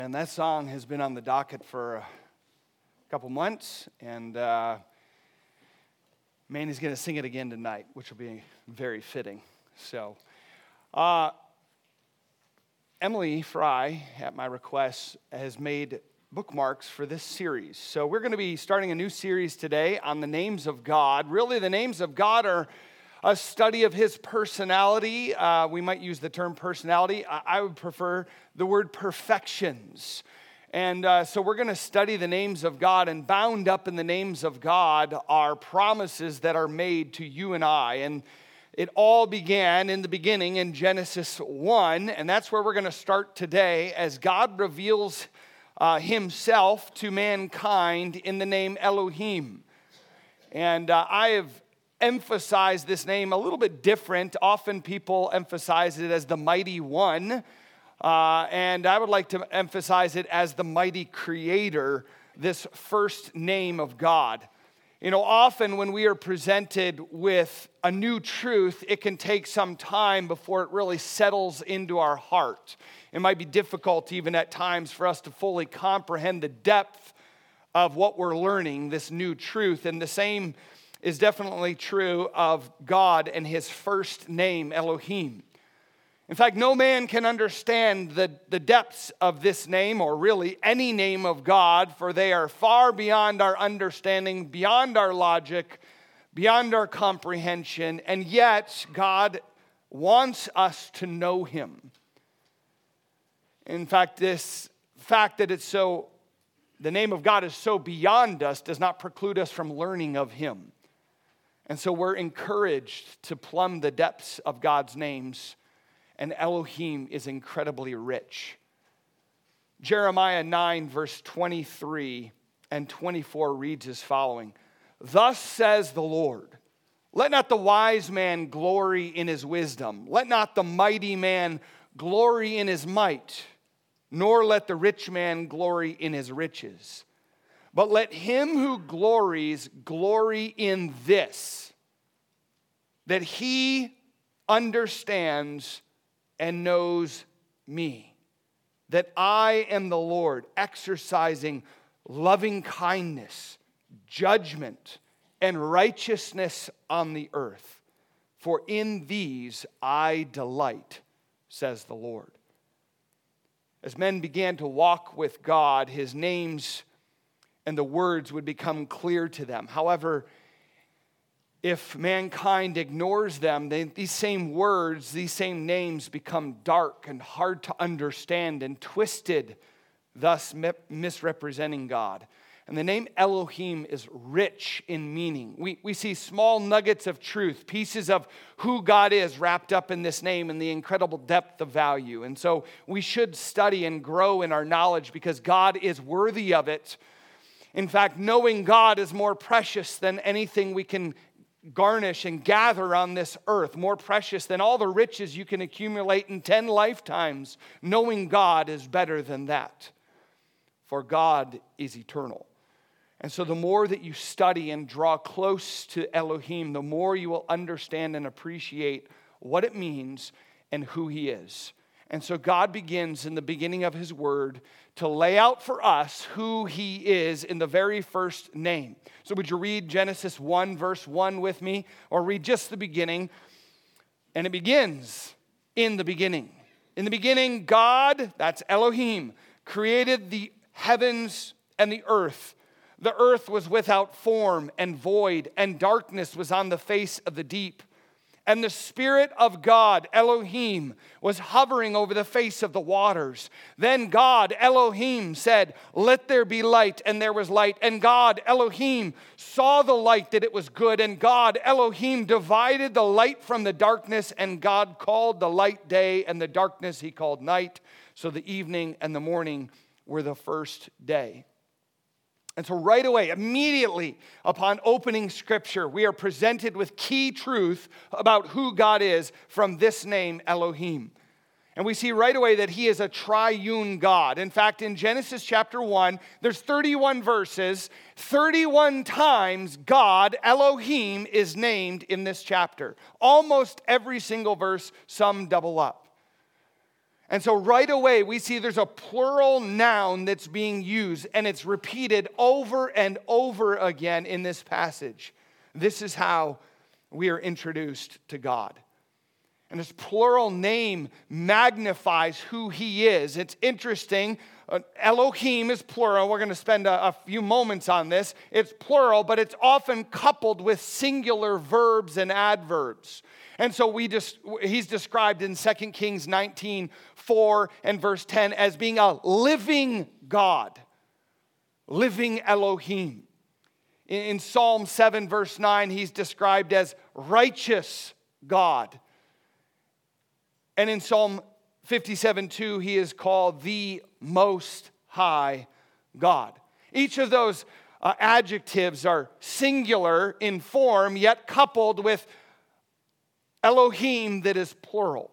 And that song has been on the docket for a couple months, and Manny's going to sing it again tonight, which will be very fitting. So, Emily Fry, at my request, has made bookmarks for this series. So we're going to be starting a new series today on the names of God. Really, the names of God are a study of his personality. We might use the term personality. I would prefer the word perfections. And so we're going to study the names of God, and bound up in the names of God are promises that are made to you and I. And it all began in the beginning in Genesis 1, and that's where we're going to start today as God reveals himself to mankind in the name Elohim. And I have emphasized this name a little bit different. Often people emphasize it as the Mighty One, and I would like to emphasize it as the Mighty Creator, this first name of God. You know, often when we are presented with a new truth, it can take some time before it really settles into our heart. It might be difficult even at times for us to fully comprehend the depth of what we're learning, this new truth. And the same is definitely true of God and his first name, Elohim. In fact, no man can understand the depths of this name, or really any name of God, for they are far beyond our understanding, beyond our logic, beyond our comprehension, and yet God wants us to know him. In fact, this fact that the name of God is so beyond us does not preclude us from learning of him. And so we're encouraged to plumb the depths of God's names, and Elohim is incredibly rich. Jeremiah 9, verse 23 and 24 reads as following: "Thus says the Lord, let not the wise man glory in his wisdom, let not the mighty man glory in his might, nor let the rich man glory in his riches. But let him who glories glory in this, that he understands and knows me, that I am the Lord, exercising loving kindness, judgment, and righteousness on the earth. For in these I delight, says the Lord." As men began to walk with God, his names and the words would become clear to them. However, if mankind ignores them, these same words, these same names become dark and hard to understand and twisted, thus misrepresenting God. And the name Elohim is rich in meaning. We see small nuggets of truth, pieces of who God is wrapped up in this name and the incredible depth of value. And so we should study and grow in our knowledge because God is worthy of it. In fact, knowing God is more precious than anything we can garnish and gather on this earth, more precious than all the riches you can accumulate in 10 lifetimes. Knowing God is better than that, for God is eternal. And so the more that you study and draw close to Elohim, the more you will understand and appreciate what it means and who he is. And so God begins in the beginning of his word to lay out for us who he is in the very first name. So would you read Genesis 1, verse 1 with me? Or read just the beginning. And it begins in the beginning. In the beginning, God, that's Elohim, created the heavens and the earth. The earth was without form and void, and darkness was on the face of the deep. And the Spirit of God, Elohim, was hovering over the face of the waters. Then God, Elohim, said, "Let there be light," and there was light. And God, Elohim, saw the light that it was good. And God, Elohim, divided the light from the darkness. And God called the light day, and the darkness he called night. So the evening and the morning were the first day. And so right away, immediately upon opening Scripture, we are presented with key truth about who God is from this name, Elohim. And we see right away that he is a triune God. In fact, in Genesis chapter 1, there's 31 verses. 31 times God, Elohim, is named in this chapter. Almost every single verse, some double up. And so right away, we see there's a plural noun that's being used, and it's repeated over and over again in this passage. This is how we are introduced to God. And this plural name magnifies who he is. It's interesting. Elohim is plural. We're going to spend a few moments on this. It's plural, but it's often coupled with singular verbs and adverbs. And so he's described in 2 Kings 19:4 and verse 10 as being a living God, living Elohim. In Psalm 7 verse 9, he's described as righteous God. And in Psalm 57:2, he is called the Most High God. Each of those adjectives are singular in form, yet coupled with Elohim that is plural.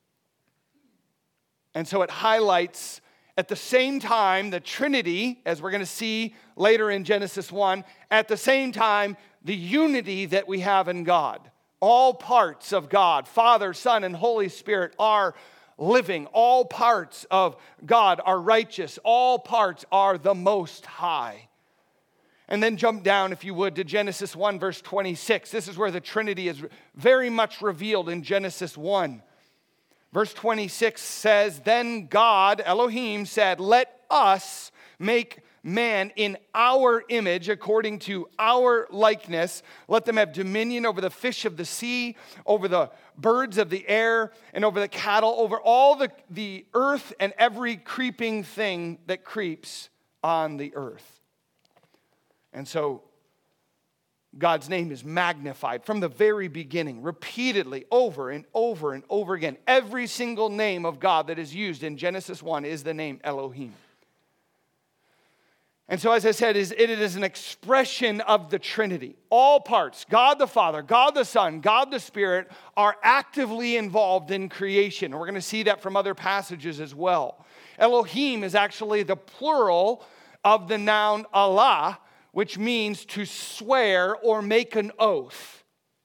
And so it highlights at the same time the Trinity, as we're going to see later in Genesis 1, at the same time the unity that we have in God. All parts of God, Father, Son, and Holy Spirit are living. All parts of God are righteous. All parts are the Most High. And then jump down, if you would, to Genesis 1, verse 26. This is where the Trinity is very much revealed in Genesis 1. Verse 26 says, "Then God, Elohim, said, 'Let us make man in our image, according to our likeness. Let them have dominion over the fish of the sea, over the birds of the air, and over the cattle, over all the earth and every creeping thing that creeps on the earth.'" And so God's name is magnified from the very beginning, repeatedly, over and over and over again. Every single name of God that is used in Genesis 1 is the name Elohim. And so, as I said, it is an expression of the Trinity. All parts, God the Father, God the Son, God the Spirit, are actively involved in creation. We're going to see that from other passages as well. Elohim is actually the plural of the noun Allah, which means to swear or make an oath.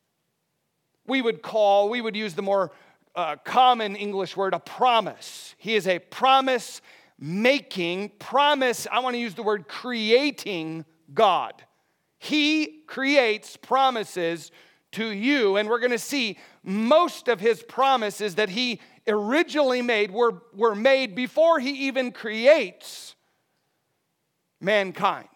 We would use the more common English word, a promise. He is a promise-making, I want to use the word creating God. He creates promises to you, and we're going to see most of his promises that he originally made were made before he even creates mankind.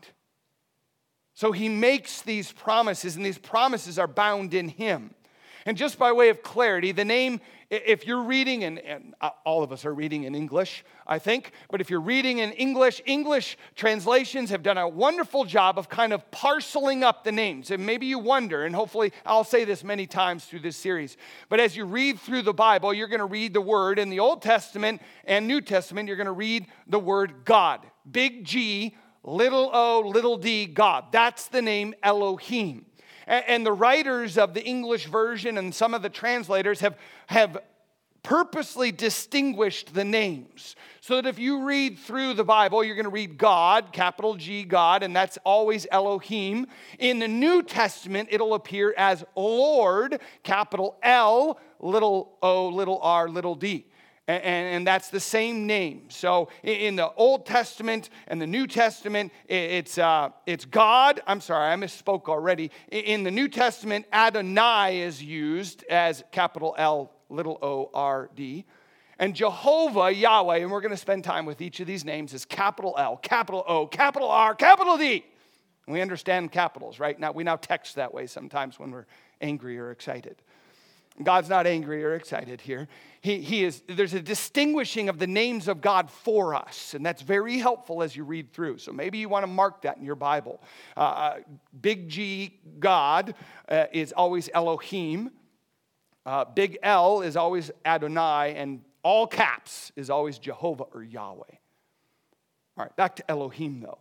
So he makes these promises, and these promises are bound in him. And just by way of clarity, the name, if you're reading, and all of us are reading in English, I think, but if you're reading in English translations have done a wonderful job of kind of parceling up the names. And maybe you wonder, and hopefully I'll say this many times through this series, but as you read through the Bible, you're going to read the word in the Old Testament and New Testament, you're going to read the word God. Big G, little o, little d, God. That's the name Elohim. And the writers of the English version and some of the translators have purposely distinguished the names. So that if you read through the Bible, you're going to read God, capital G, God, and that's always Elohim. In the New Testament, it'll appear as Lord, capital L, little o, little r, little d. And that's the same name. So in the Old Testament and the New Testament, it's God. I'm sorry, I misspoke already. In the New Testament, Adonai is used as capital L, little o, r, d. And Jehovah, Yahweh, and we're going to spend time with each of these names, is capital L, capital O, capital R, capital D. And we understand capitals, right? Now we text that way sometimes when we're angry or excited. God's not angry or excited here. There's a distinguishing of the names of God for us, and that's very helpful as you read through. So maybe you want to mark that in your Bible. Big G, God, is always Elohim. Big L is always Adonai, and all caps is always Jehovah or Yahweh. All right, back to Elohim, though.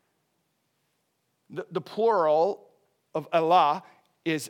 The plural of Allah is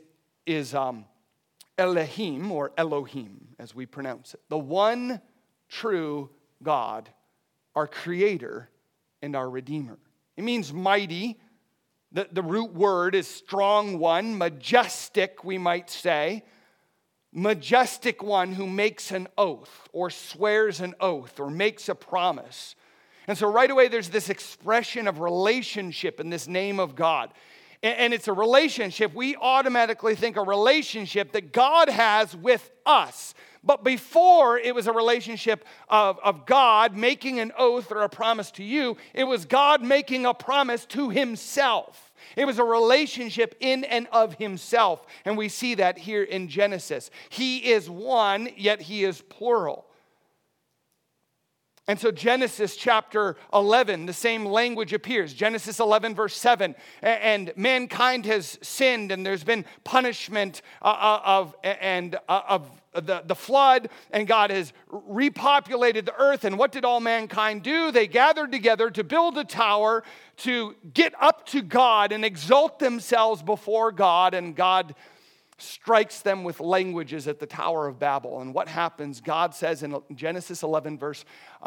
Elohim, or Elohim, as we pronounce it. The one true God, our Creator and our Redeemer. It means mighty. The root word is strong one, majestic, we might say. majestic one who makes an oath or swears an oath or makes a promise. And so right away there's this expression of relationship in this name of God. And it's a relationship, we automatically think a relationship that God has with us. But before it was a relationship of God making an oath or a promise to you, it was God making a promise to himself. It was a relationship in and of himself. And we see that here in Genesis. He is one, yet he is plural. And so Genesis chapter 11, the same language appears. Genesis 11 verse 7, and mankind has sinned and there's been punishment of the flood, and God has repopulated the earth. And what did all mankind do? They gathered together to build a tower to get up to God and exalt themselves before God, and God strikes them with languages at the Tower of Babel. And what happens? God says in Genesis 11 verse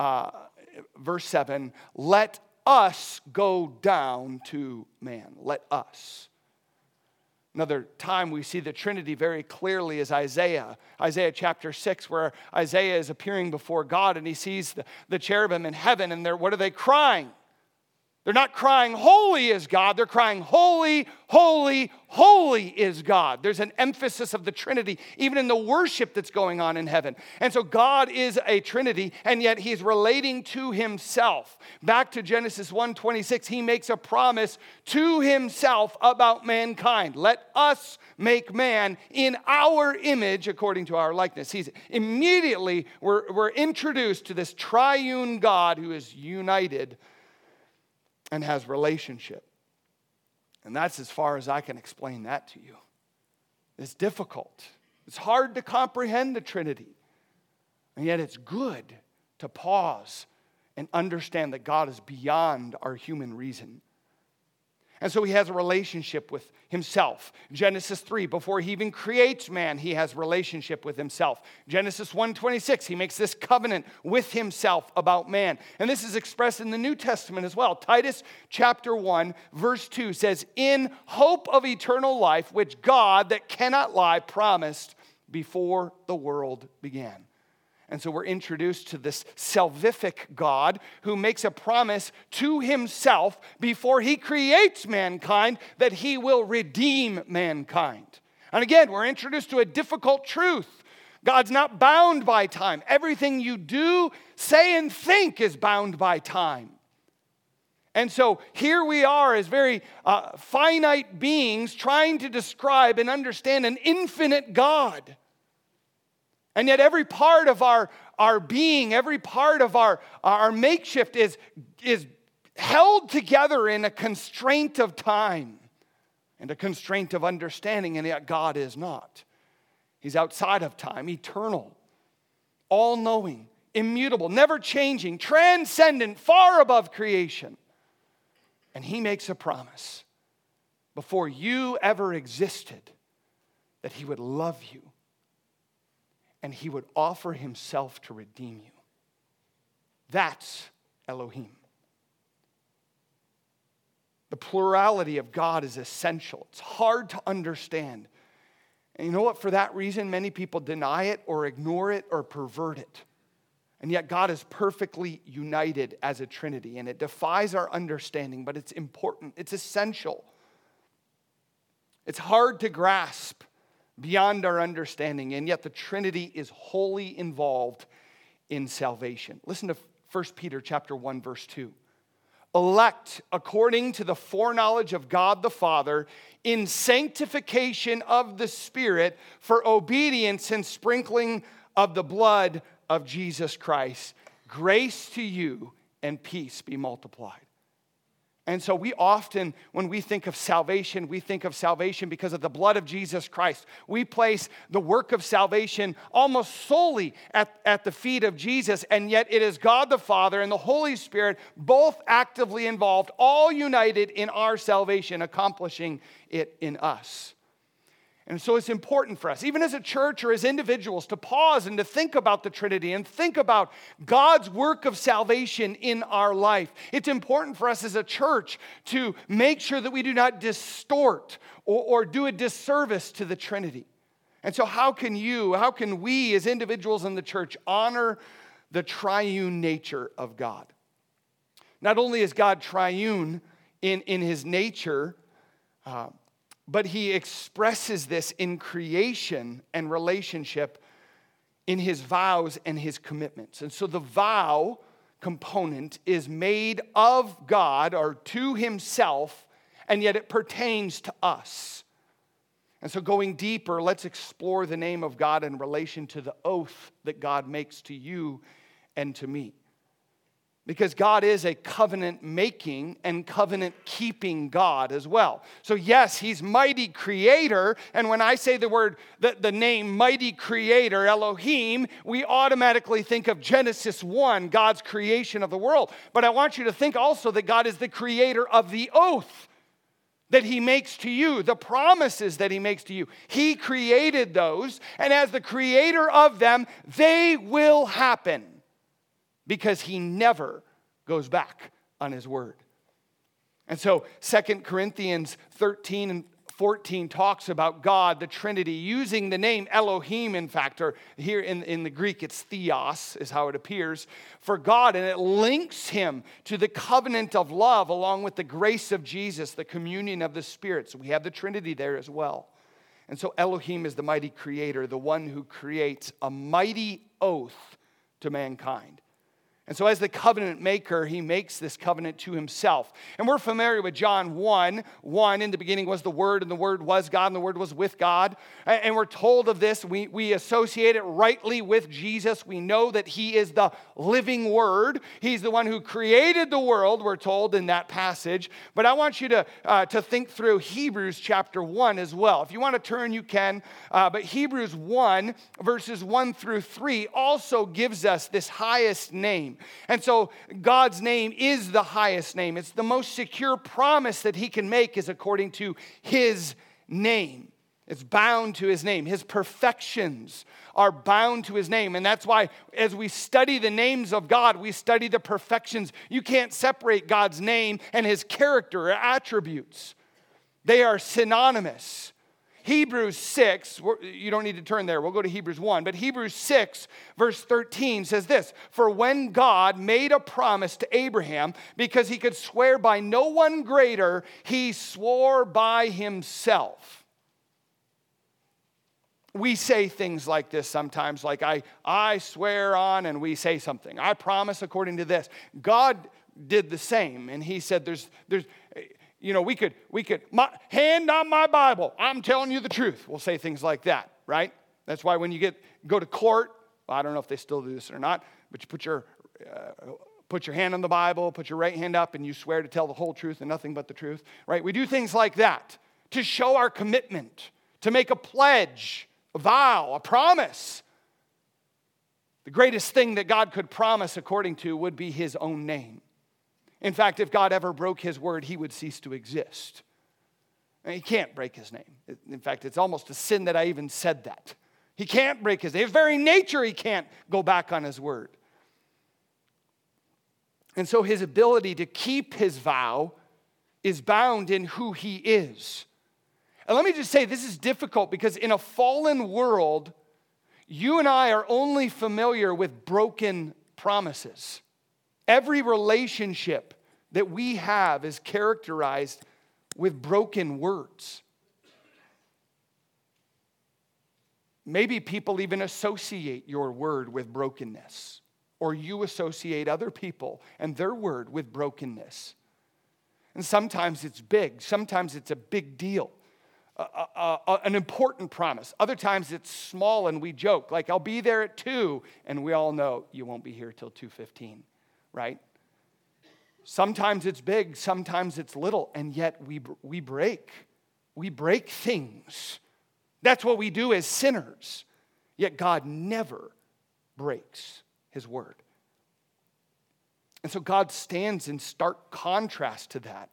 7, let us go down to man. Let us. Another time we see the Trinity very clearly is Isaiah chapter 6, where Isaiah is appearing before God and he sees the cherubim in heaven, and what are they crying? They're not crying, holy is God. They're crying, holy, holy, holy is God. There's an emphasis of the Trinity, even in the worship that's going on in heaven. And so God is a Trinity, and yet he's relating to himself. Back to Genesis 1:26, he makes a promise to himself about mankind. Let us make man in our image according to our likeness. Immediately, we're introduced to this triune God who is united and has relationship. And that's as far as I can explain that to you. It's difficult. It's hard to comprehend the Trinity. And yet it's good to pause and understand that God is beyond our human reason. And so he has a relationship with himself. Genesis 3, before he even creates man, he has relationship with himself. Genesis 1:26, he makes this covenant with himself about man. And this is expressed in the New Testament as well. Titus chapter 1, verse 2 says, in hope of eternal life, which God that cannot lie promised before the world began. And so we're introduced to this salvific God who makes a promise to himself before he creates mankind that he will redeem mankind. And again, we're introduced to a difficult truth. God's not bound by time. Everything you do, say, and think is bound by time. And so here we are as very finite beings trying to describe and understand an infinite God. And yet every part of our being, every part of our makeshift is held together in a constraint of time and a constraint of understanding, and yet God is not. He's outside of time, eternal, all-knowing, immutable, never changing, transcendent, far above creation. And he makes a promise before you ever existed that he would love you. And he would offer himself to redeem you. That's Elohim. The plurality of God is essential. It's hard to understand. And you know what? For that reason, many people deny it or ignore it or pervert it. And yet God is perfectly united as a Trinity. And it defies our understanding, but it's important. It's essential. It's hard to grasp beyond our understanding, and yet the Trinity is wholly involved in salvation. Listen to 1 Peter chapter 1, verse 2. Elect according to the foreknowledge of God the Father in sanctification of the Spirit for obedience and sprinkling of the blood of Jesus Christ. Grace to you and peace be multiplied. And so we often, when we think of salvation because of the blood of Jesus Christ. We place the work of salvation almost solely at the feet of Jesus, and yet it is God the Father and the Holy Spirit both actively involved, all united in our salvation, accomplishing it in us. And so it's important for us, even as a church or as individuals, to pause and to think about the Trinity and think about God's work of salvation in our life. It's important for us as a church to make sure that we do not distort or do a disservice to the Trinity. And so how can we as individuals in the church honor the triune nature of God? Not only is God triune in his nature, but he expresses this in creation and relationship in his vows and his commitments. And so the vow component is made of God or to himself, and yet it pertains to us. And so going deeper, let's explore the name of God in relation to the oath that God makes to you and to me. Because God is a covenant-making and covenant-keeping God as well. So yes, he's mighty creator, and when I say the name mighty creator, Elohim, we automatically think of Genesis 1, God's creation of the world. But I want you to think also that God is the creator of the oath that he makes to you, the promises that he makes to you. He created those, and as the creator of them, they will happen. Because he never goes back on his word. And so 2 Corinthians 13 and 14 talks about God, the Trinity, using the name Elohim, in fact, or here in the Greek it's theos, is how it appears, for God, and it links him to the covenant of love along with the grace of Jesus, the communion of the Spirit. So we have the Trinity there as well. And so Elohim is the mighty creator, the one who creates a mighty oath to mankind. And so as the covenant maker, he makes this covenant to himself. And we're familiar with John 1. In the beginning was the Word, and the Word was God, and the Word was with God. And we're told of this. We associate it rightly with Jesus. We know that he is the living Word. He's the one who created the world, we're told in that passage. But I want you to think through Hebrews chapter 1 as well. If you want to turn, you can. But Hebrews 1, verses 1 through 3 also gives us this highest name. And so God's name is the highest name. It's the most secure promise that he can make is according to his name. It's bound to his name. His perfections are bound to his name. And that's why as we study the names of God, we study the perfections. You can't separate God's name and his character or attributes. They are synonymous. Hebrews 6, you don't need to turn there. We'll go to Hebrews 1. But Hebrews 6, verse 13 says this, "For when God made a promise to Abraham, because he could swear by no one greater, he swore by himself." We say things like this sometimes, like I swear on, and we say something. I promise according to this. God did the same, and he said there's we could, hand on my Bible, I'm telling you the truth. We'll say things like that, right? That's why when you go to court, well, I don't know if they still do this or not, but you put your hand on the Bible, put your right hand up, and you swear to tell the whole truth and nothing but the truth, right? We do things like that to show our commitment, to make a pledge, a vow, a promise. The greatest thing that God could promise according to would be his own name. In fact, if God ever broke his word, he would cease to exist. And he can't break his name. In fact, it's almost a sin that I even said that. He can't break his name. His very nature, he can't go back on his word. And so his ability to keep his vow is bound in who he is. And let me just say, this is difficult because in a fallen world, you and I are only familiar with broken promises. Every relationship that we have is characterized with broken words. Maybe people even associate your word with brokenness, or you associate other people and their word with brokenness. And sometimes it's big. Sometimes it's a big deal, an important promise. Other times it's small and we joke, like I'll be there at 2, and we all know you won't be here till 2:15. Right? Sometimes it's big, sometimes it's little, and yet we break. We break things. That's what we do as sinners. Yet God never breaks his word. And so God stands in stark contrast to that.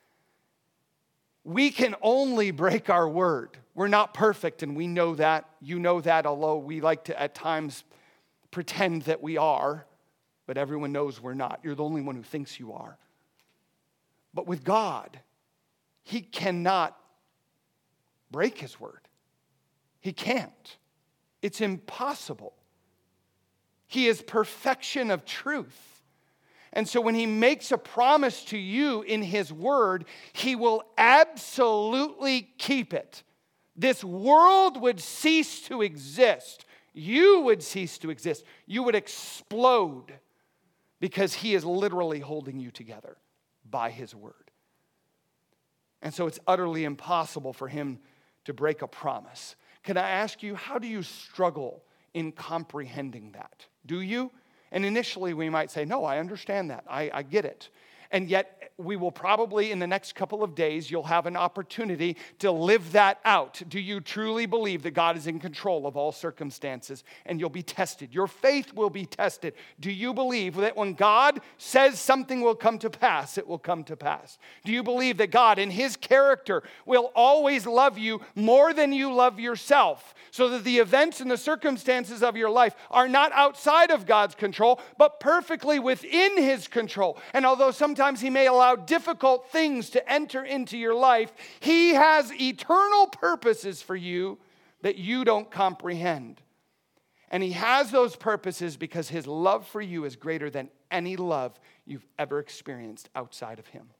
We can only break our word. We're not perfect, and we know that. You know that, although we like to at times pretend that we are. But everyone knows we're not. You're the only one who thinks you are. But with God, he cannot break his word. He can't. It's impossible. He is perfection of truth. And so when he makes a promise to you in his word, he will absolutely keep it. This world would cease to exist. You would cease to exist. You would explode because he is literally holding you together by his word. And so it's utterly impossible for him to break a promise. Can I ask you, how do you struggle in comprehending that? Do you? And initially we might say, no, I understand that. I get it. And yet we will probably in the next couple of days, you'll have an opportunity to live that out. Do you truly believe that God is in control of all circumstances? And you'll be tested. Your faith will be tested. Do you believe that when God says something will come to pass, it will come to pass? Do you believe that God in his character will always love you more than you love yourself? So that the events and the circumstances of your life are not outside of God's control, but perfectly within his control. And although sometimes he may allow difficult things to enter into your life, he has eternal purposes for you that you don't comprehend. And he has those purposes because his love for you is greater than any love you've ever experienced outside of him.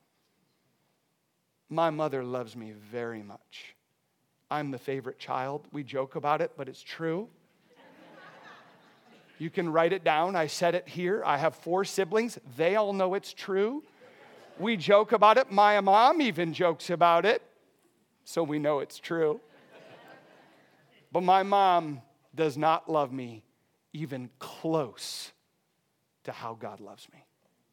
My mother loves me very much. I'm the favorite child. We joke about it, but it's true. You can write it down. I said it here. I have 4 siblings. They all know it's true. We joke about it. My mom even jokes about it, so we know it's true. But my mom does not love me even close to how God loves me.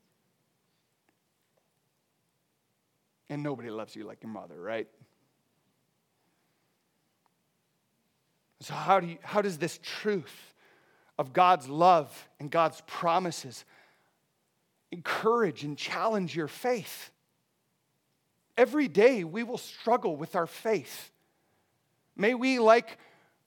And nobody loves you like your mother, right? So how does this truth of God's love and God's promises encourage and challenge your faith? Every day we will struggle with our faith. May we, like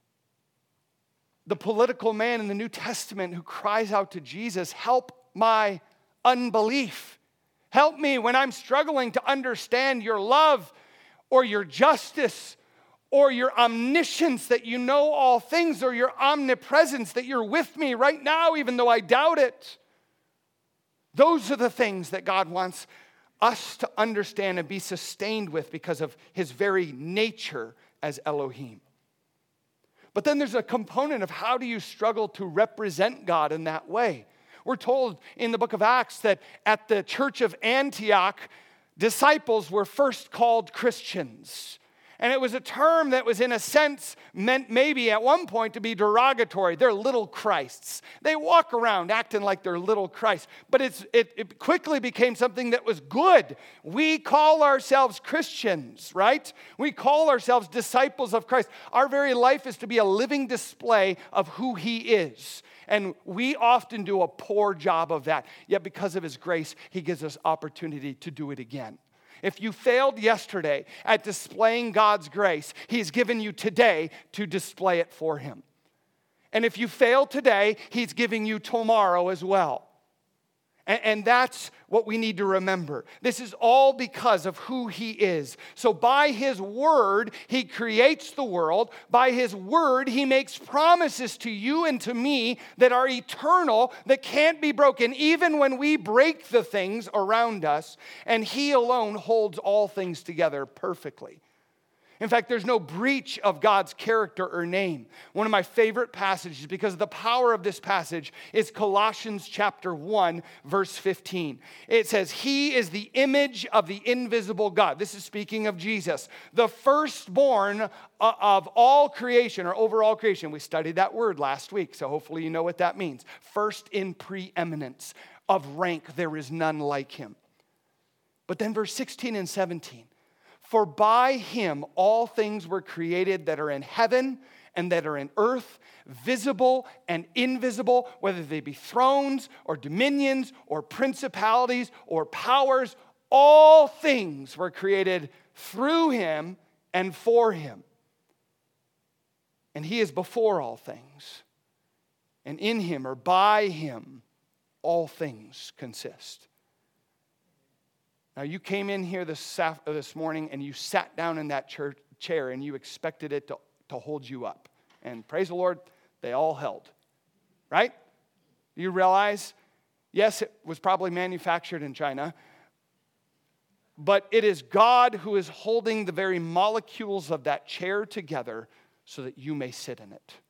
the political man in the New Testament who cries out to Jesus, help my unbelief. Help me when I'm struggling to understand your love or your justice or your omniscience that you know all things, or your omnipresence that you're with me right now even though I doubt it. Those are the things that God wants us to understand and be sustained with because of his very nature as Elohim. But then there's a component of how do you struggle to represent God in that way. We're told in the book of Acts that at the church of Antioch, disciples were first called Christians. And it was a term that was in a sense meant maybe at one point to be derogatory. They're little Christs. They walk around acting like they're little Christ. But it quickly became something that was good. We call ourselves Christians, right? We call ourselves disciples of Christ. Our very life is to be a living display of who he is. And we often do a poor job of that. Yet because of his grace, he gives us opportunity to do it again. If you failed yesterday at displaying God's grace, he's given you today to display it for him. And if you fail today, he's giving you tomorrow as well. And that's what we need to remember. This is all because of who he is. So by his word, he creates the world. By his word, he makes promises to you and to me that are eternal, that can't be broken, even when we break the things around us. And he alone holds all things together perfectly. In fact, there's no breach of God's character or name. One of my favorite passages, because of the power of this passage, is Colossians chapter 1, verse 15. It says, he is the image of the invisible God. This is speaking of Jesus, the firstborn of all creation, or over all creation. We studied that word last week, so hopefully you know what that means. First in preeminence, of rank, there is none like him. But then verse 16 and 17. For by him all things were created that are in heaven and that are in earth, visible and invisible, whether they be thrones or dominions or principalities or powers. All things were created through him and for him. And he is before all things. And in him or by him all things consist. Now, you came in here this morning and you sat down in that chair and you expected it to hold you up. And praise the Lord, they all held. Right? You realize, yes, it was probably manufactured in China, but it is God who is holding the very molecules of that chair together so that you may sit in it.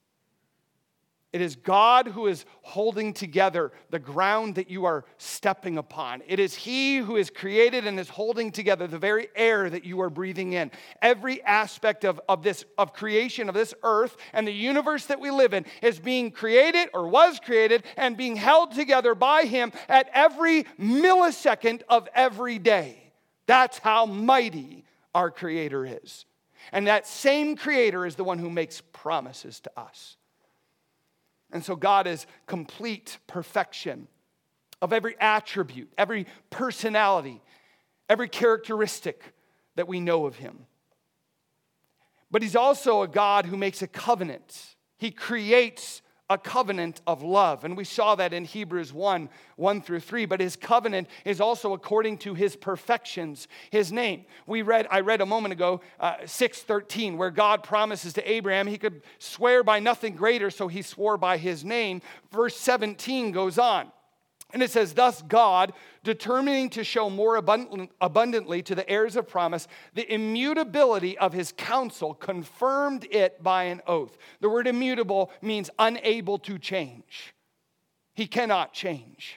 It is God who is holding together the ground that you are stepping upon. It is He who is created and is holding together the very air that you are breathing in. Every aspect of creation of this earth and the universe that we live in is being created or was created and being held together by Him at every millisecond of every day. That's how mighty our Creator is. And that same Creator is the one who makes promises to us. And so God is complete perfection of every attribute, every personality, every characteristic that we know of Him. But He's also a God who makes a covenant. He creates a covenant of love. And we saw that in Hebrews 1:1-3. But His covenant is also according to His perfections, His name. I read a moment ago, 6:13, where God promises to Abraham He could swear by nothing greater, so He swore by His name. Verse 17 goes on. And it says, thus God, determining to show more abundantly to the heirs of promise the immutability of His counsel, confirmed it by an oath. The word immutable means unable to change. He cannot change.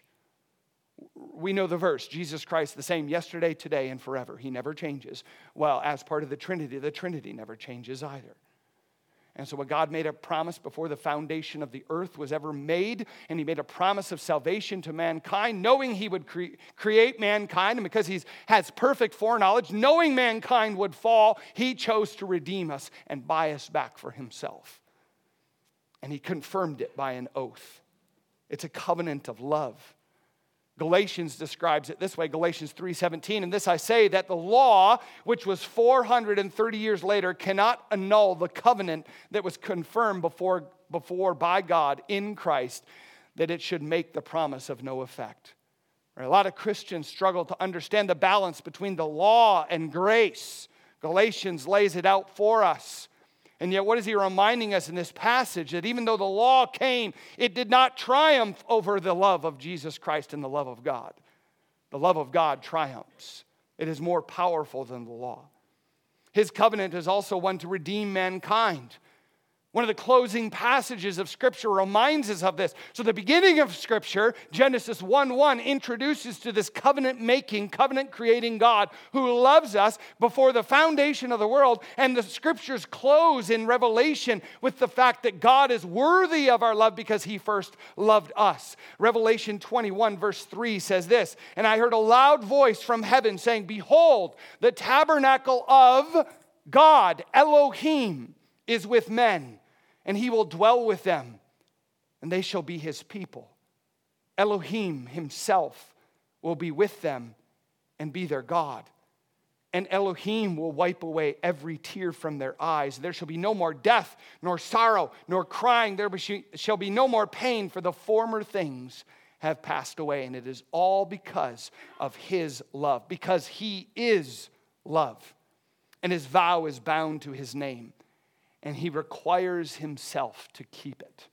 We know the verse, Jesus Christ the same yesterday, today, and forever. He never changes. Well, as part of the Trinity never changes either. And so when God made a promise before the foundation of the earth was ever made, and He made a promise of salvation to mankind, knowing He would create mankind, and because He has perfect foreknowledge, knowing mankind would fall, He chose to redeem us and buy us back for Himself. And He confirmed it by an oath. It's a covenant of love. Galatians describes it this way, Galatians 3:17, and this I say, that the law, which was 430 years later, cannot annul the covenant that was confirmed before by God in Christ, that it should make the promise of no effect. Right? A lot of Christians struggle to understand the balance between the law and grace. Galatians lays it out for us. And yet, what is he reminding us in this passage? That even though the law came, it did not triumph over the love of Jesus Christ and the love of God. The love of God triumphs. It is more powerful than the law. His covenant is also one to redeem mankind. One of the closing passages of Scripture reminds us of this. So the beginning of Scripture, Genesis 1:1, introduces to this covenant-making, covenant-creating God who loves us before the foundation of the world. And the Scriptures close in Revelation with the fact that God is worthy of our love because He first loved us. Revelation 21 verse 3 says this, and I heard a loud voice from heaven saying, behold, the tabernacle of God, Elohim, is with men. And He will dwell with them, and they shall be His people. Elohim Himself will be with them and be their God. And Elohim will wipe away every tear from their eyes. There shall be no more death, nor sorrow, nor crying. There shall be no more pain, for the former things have passed away. And it is all because of His love, because He is love. And His vow is bound to His name. And He requires Himself to keep it.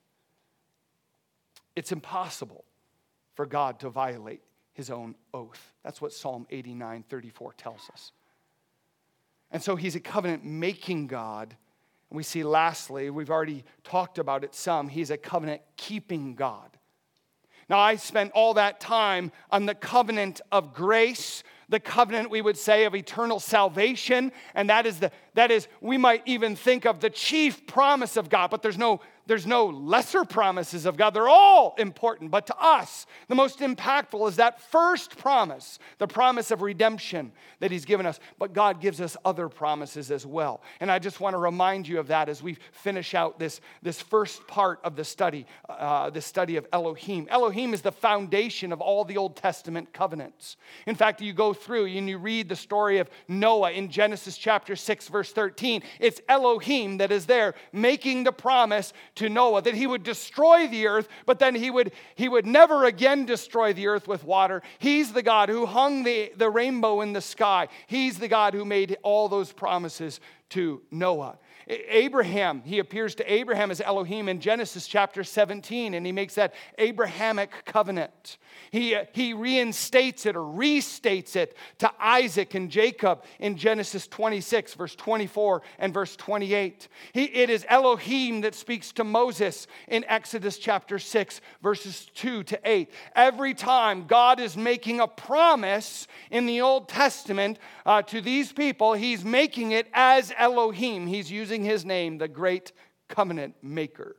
It's impossible for God to violate His own oath. That's what Psalm 89:34 tells us. And so He's a covenant-making God. And we see lastly, we've already talked about it some, He's a covenant-keeping God. Now, I spent all that time on the covenant of grace, the covenant, we would say, of eternal salvation. And that is, we might even think of the chief promise of God, but there's no lesser promises of God. They're all important, but to us, the most impactful is that first promise, the promise of redemption that He's given us. But God gives us other promises as well. And I just want to remind you of that as we finish out this first part of the study of Elohim. Elohim is the foundation of all the Old Testament covenants. In fact, you go through and you read the story of Noah in Genesis chapter 6, verse 13. It's Elohim that is there making the promise to Noah that he would destroy the earth, but then he would never again destroy the earth with water. He's the God who hung the rainbow in the sky. He's the God who made all those promises to Noah. Abraham, he appears to Abraham as Elohim in Genesis chapter 17, and he makes that Abrahamic covenant. He reinstates it or restates it to Isaac and Jacob in Genesis 26, verse 24 and verse 28. It is Elohim that speaks to Moses in Exodus chapter 6, verses 2 to 8. Every time God is making a promise in the Old Testament to these people, he's making it as Elohim. He's using his name, the great covenant maker.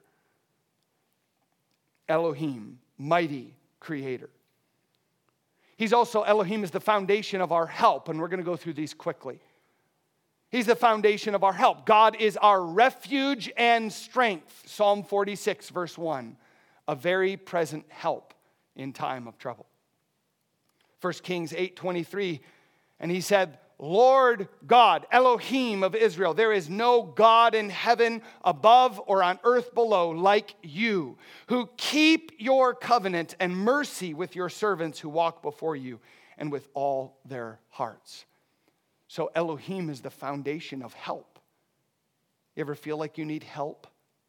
Elohim, mighty creator. He's also, Elohim is the foundation of our help, and we're going to go through these quickly. He's the foundation of our help. God is our refuge and strength. Psalm 46, verse 1. A very present help in time of trouble. 1 Kings 8:23, and he said, Lord God, Elohim of Israel, there is no God in heaven above or on earth below like you, who keep your covenant and mercy with your servants who walk before you and with all their hearts. So Elohim is the foundation of help. You ever feel like you need help?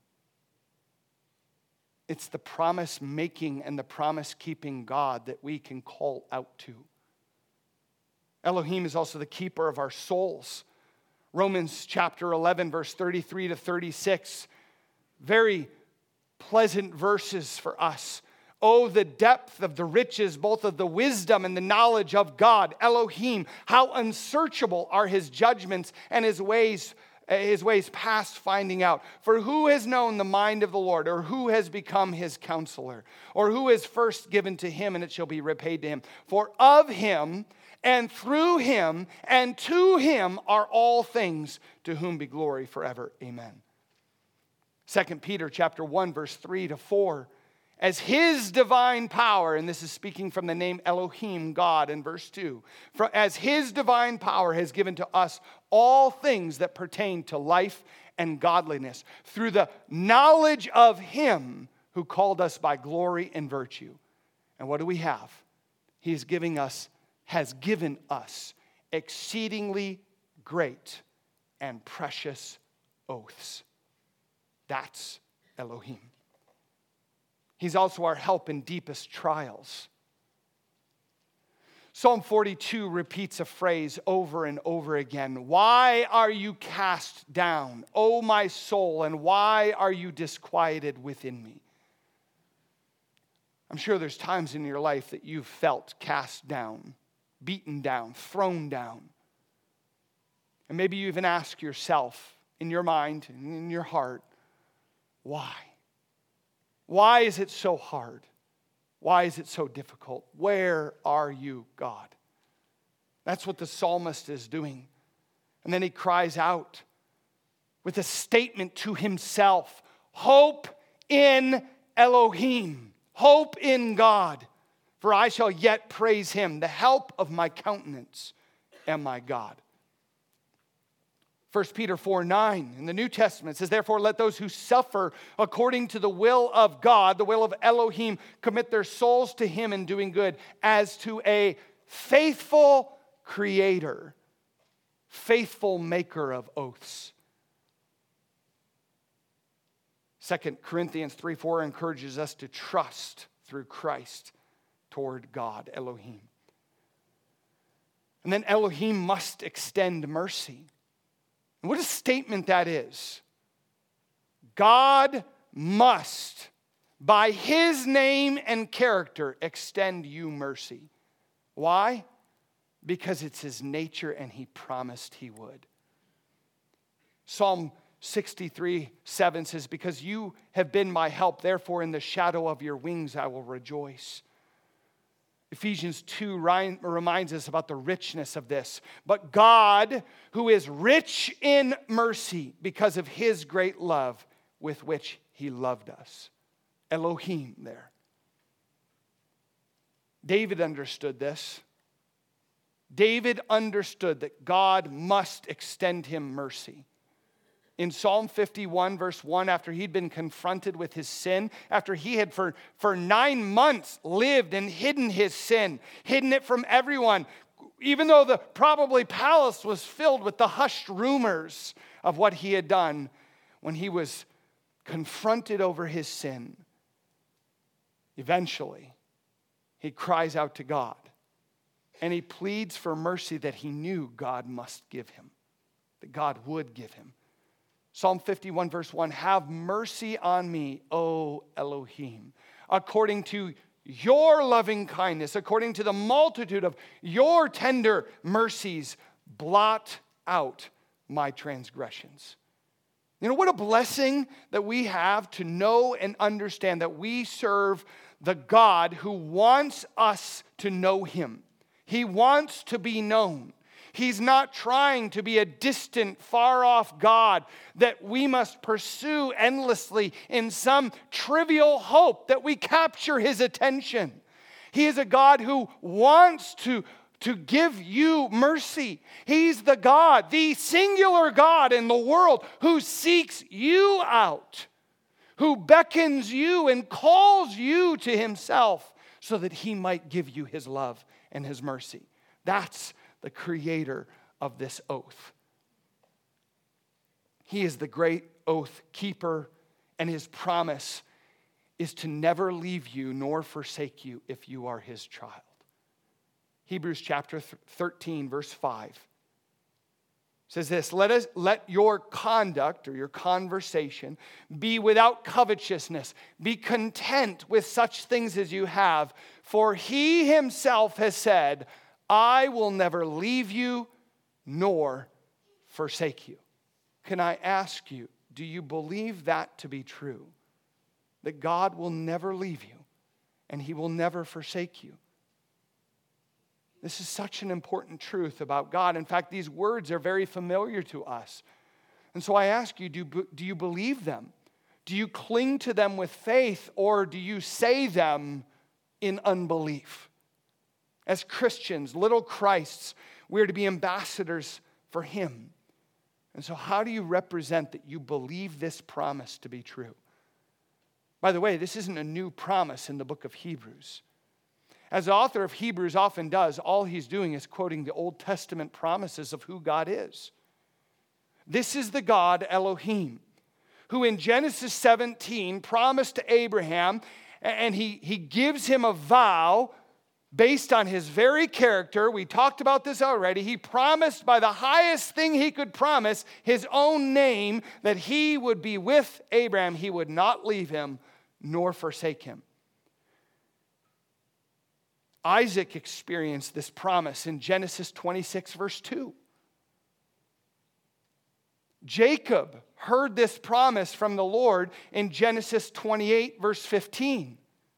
It's the promise-making and the promise-keeping God that we can call out to. Elohim is also the keeper of our souls. Romans chapter 11, verse 33 to 36. Very pleasant verses for us. Oh, the depth of the riches, both of the wisdom and the knowledge of God, Elohim. How unsearchable are his judgments and his ways past finding out. For who has known the mind of the Lord, or who has become his counselor, or who is first given to him, and it shall be repaid to him? For of him and through him and to him are all things, to whom be glory forever. Amen. 2 Peter chapter 1, verse 3 to 4. As his divine power, and this is speaking from the name Elohim, God, in verse 2. As his divine power has given to us all things that pertain to life and godliness, through the knowledge of him who called us by glory and virtue. And what do we have? Has given us exceedingly great and precious oaths. That's Elohim. He's also our help in deepest trials. Psalm 42 repeats a phrase over and over again. Why are you cast down, O my soul, and why are you disquieted within me? I'm sure there's times in your life that you've felt cast down, beaten down, thrown down. And maybe you even ask yourself in your mind and in your heart, why? Why is it so hard? Why is it so difficult? Where are you, God? That's what the psalmist is doing. And then he cries out with a statement to himself, hope in Elohim, hope in God, for I shall yet praise him, the help of my countenance and my God. 1 Peter 4:9 in the New Testament says, therefore let those who suffer according to the will of God, the will of Elohim, commit their souls to him in doing good, as to a faithful creator, faithful maker of oaths. 2 Corinthians 3:4 encourages us to trust through Christ toward God, Elohim. And then Elohim must extend mercy. And what a statement that is. God must, by his name and character, extend you mercy. Why? Because it's his nature and he promised he would. Psalm 63:7 says, because you have been my help, therefore in the shadow of your wings I will rejoice. Ephesians 2 reminds us about the richness of this. But God, who is rich in mercy because of his great love with which he loved us. Elohim there. David understood this. David understood that God must extend him mercy. In Psalm 51, verse 1, after he'd been confronted with his sin, after he had for 9 months lived and hidden his sin, hidden it from everyone, even though the probably palace was filled with the hushed rumors of what he had done, when he was confronted over his sin, eventually he cries out to God and he pleads for mercy that he knew God must give him, that God would give him. Psalm 51 verse 1, have mercy on me, O Elohim, according to your loving kindness, according to the multitude of your tender mercies, blot out my transgressions. You know, what a blessing that we have to know and understand that we serve the God who wants us to know him. He wants to be known. He's not trying to be a distant, far-off God that we must pursue endlessly in some trivial hope that we capture his attention. He is a God who wants to give you mercy. He's the God, the singular God in the world who seeks you out, who beckons you and calls you to himself so that he might give you his love and his mercy. That's the creator of this oath. He is the great oath keeper, and his promise is to never leave you nor forsake you if you are his child. Hebrews chapter 13, verse 5 says this, let your conduct or your conversation be without covetousness. Be content with such things as you have, for he himself has said, I will never leave you nor forsake you. Can I ask you, do you believe that to be true? That God will never leave you and he will never forsake you? This is such an important truth about God. In fact, these words are very familiar to us. And so I ask you, do you believe them? Do you cling to them with faith, or do you say them in unbelief? As Christians, little Christs, we're to be ambassadors for him. And so how do you represent that you believe this promise to be true? By the way, this isn't a new promise in the book of Hebrews. As the author of Hebrews often does, all he's doing is quoting the Old Testament promises of who God is. This is the God, Elohim, who in Genesis 17 promised to Abraham, and he gives him a vow based on his very character. We talked about this already. He promised by the highest thing he could promise, his own name, that he would be with Abraham. He would not leave him nor forsake him. Isaac experienced this promise in Genesis 26, verse 2. Jacob heard this promise from the Lord in Genesis 28, verse 15.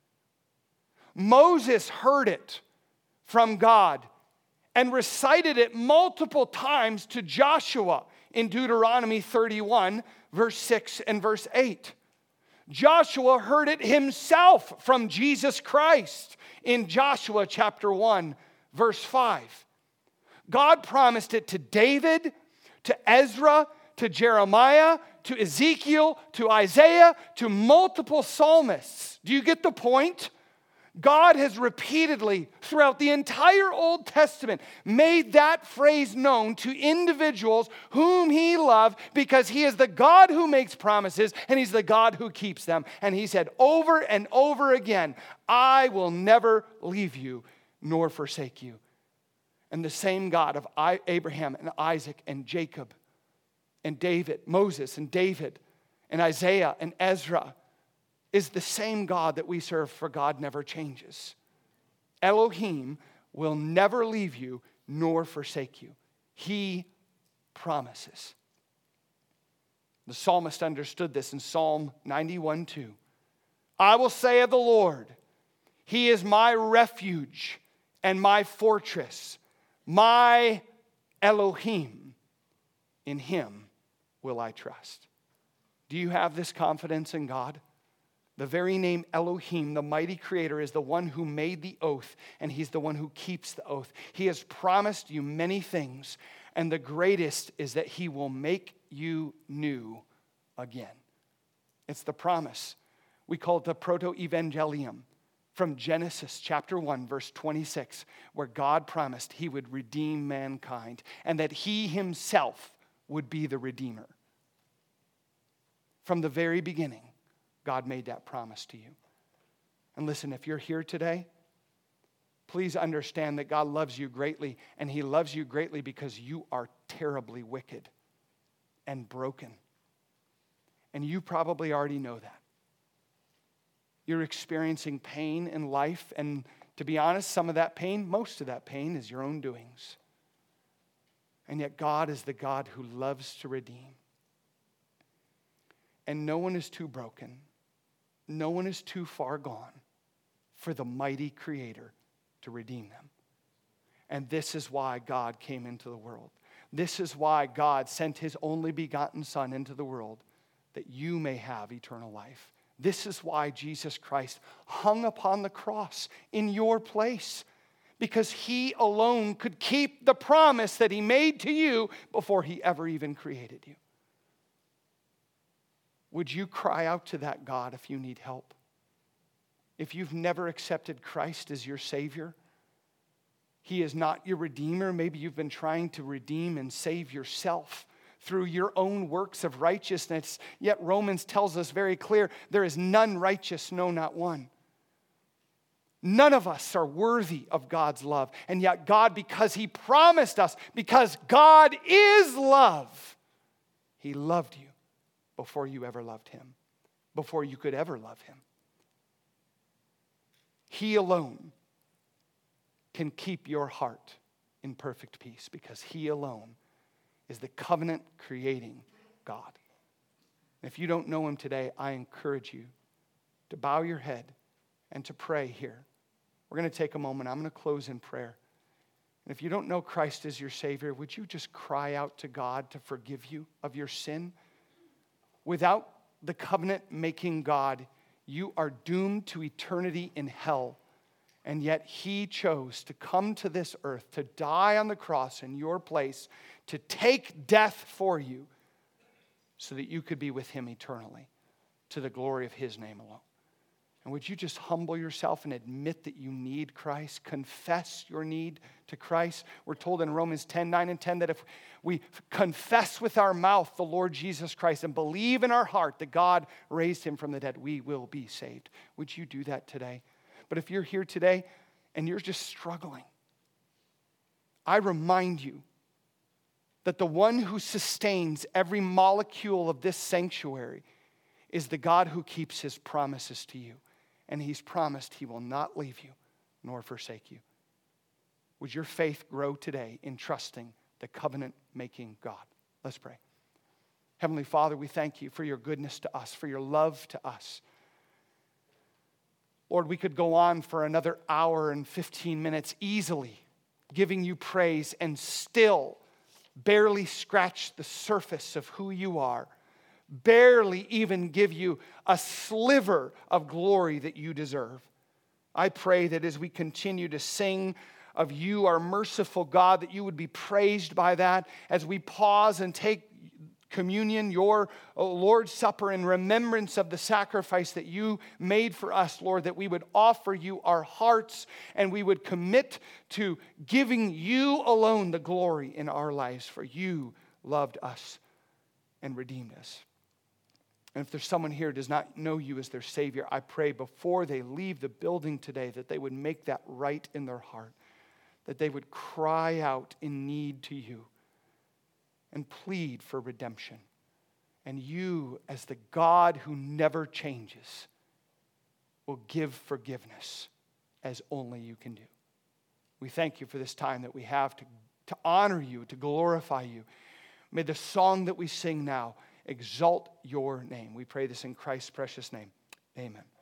Moses heard it from God and recited it multiple times to Joshua in Deuteronomy 31, verse 6 and verse 8. Joshua heard it himself from Jesus Christ in Joshua chapter 1, verse 5. God promised it to David, to Ezra, to Jeremiah, to Ezekiel, to Isaiah, to multiple psalmists. Do you get the point? God has repeatedly, throughout the entire Old Testament, made that phrase known to individuals whom he loved, because he is the God who makes promises and he's the God who keeps them. And he said over and over again, I will never leave you nor forsake you. And the same God of Abraham and Isaac and Jacob and David, Moses and David and Isaiah and Ezra, is the same God that we serve, for God never changes. Elohim will never leave you nor forsake you. He promises. The psalmist understood this in Psalm 91:2. I will say of the Lord, he is my refuge and my fortress, my Elohim. In him will I trust. Do you have this confidence in God? The very name Elohim, the mighty creator, is the one who made the oath, and he's the one who keeps the oath. He has promised you many things, and the greatest is that he will make you new again. It's the promise. We call it the proto-evangelium. from Genesis chapter 1, verse 26, where God promised he would redeem mankind and that he himself would be the Redeemer. From the very beginning, God made that promise to you. And listen, if you're here today, please understand that God loves you greatly, and he loves you greatly because you are terribly wicked and broken. And you probably already know that. You're experiencing pain in life, and to be honest, some of that pain, most of that pain, is your own doings. And yet God is the God who loves to redeem. And no one is too broken. No one is too far gone for the mighty Creator to redeem them. And this is why God came into the world. This is why God sent his only begotten Son into the world, that you may have eternal life. This is why Jesus Christ hung upon the cross in your place, because he alone could keep the promise that he made to you before he ever even created you. Would you cry out to that God if you need help? If you've never accepted Christ as your Savior, he is not your Redeemer. Maybe you've been trying to redeem and save yourself through your own works of righteousness. Yet Romans tells us very clear, there is none righteous, no, not one. None of us are worthy of God's love. And yet God, because he promised us, because God is love, he loved you before you ever loved him, before you could ever love him. He alone can keep your heart in perfect peace, because he alone is the covenant-creating God. And if you don't know him today, I encourage you to bow your head and to pray here. We're going to take a moment. I'm going to close in prayer. And if you don't know Christ as your Savior, would you just cry out to God to forgive you of your sin? Without the covenant-making God, you are doomed to eternity in hell. And yet he chose to come to this earth, to die on the cross in your place, to take death for you so that you could be with him eternally, to the glory of his name alone. And would you just humble yourself and admit that you need Christ? Confess your need to Christ. We're told in Romans 10, 9 and 10 that if we confess with our mouth the Lord Jesus Christ and believe in our heart that God raised him from the dead, we will be saved. Would you do that today? But if you're here today and you're just struggling, I remind you that the one who sustains every molecule of this sanctuary is the God who keeps his promises to you. And he's promised he will not leave you nor forsake you. Would your faith grow today in trusting the covenant-making God? Let's pray. Heavenly Father, we thank you for your goodness to us, for your love to us. Lord, we could go on for another hour and 15 minutes easily, giving you praise, and still barely scratch the surface of who you are, barely even give you a sliver of glory that you deserve. I pray that as we continue to sing of you, our merciful God, that you would be praised by that as we pause and take communion, your Lord's Supper, in remembrance of the sacrifice that you made for us, Lord, that we would offer you our hearts and we would commit to giving you alone the glory in our lives, for you loved us and redeemed us. And if there's someone here who does not know you as their Savior, I pray before they leave the building today that they would make that right in their heart, that they would cry out in need to you and plead for redemption. And you, as the God who never changes, will give forgiveness as only you can do. We thank you for this time that we have to honor you, to glorify you. May the song that we sing now exalt your name. We pray this in Christ's precious name. Amen.